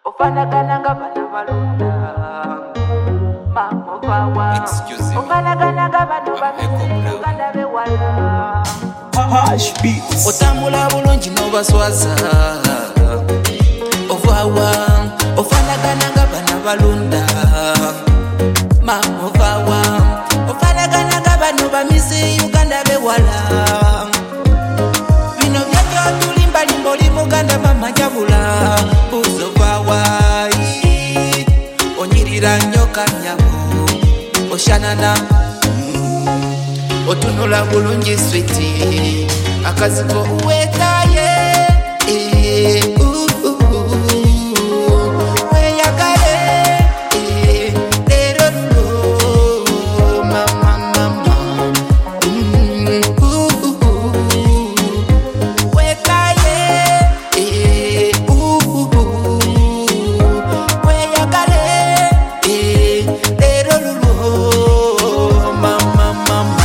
Ofanagana ngabana balunda Mamo bawa Ofanagana ngabana balunda Uganda bewala Hash beats. Otambula bulungi n'obaswaza Ovawa Ofanagana ngabana balunda Mamo bawa Ofanagana ngabana bamisi Uganda bewala Bino byakyo tulimba limboli Muganda mama jabula Buzo bawa Onyirira nyoka nyabo Oshanana Otunula bulungi switi Akaziko uwetaye Weyagale Lero no Mama mama Wekaye Weyagale Lero no Mama mama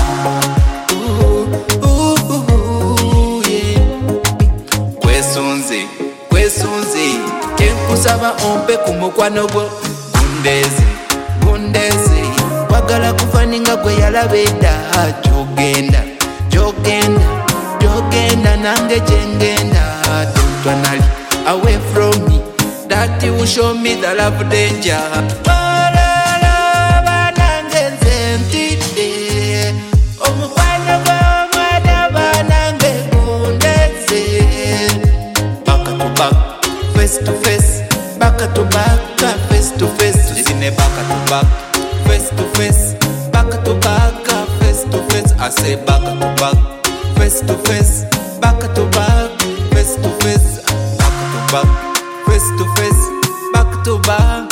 Kwesunze kenkusaba ompe ku mukwano gwo gundeze wagala kufaninga gwe yalabedda jogenda nange jengenda don't wanna away from me that will show me the love danger face to face, back to back, face to face. Isn't it back to back, face to face, back to back, face to face. I say back to back, face to face, back to back, face to face, back to back, face to face, back to back.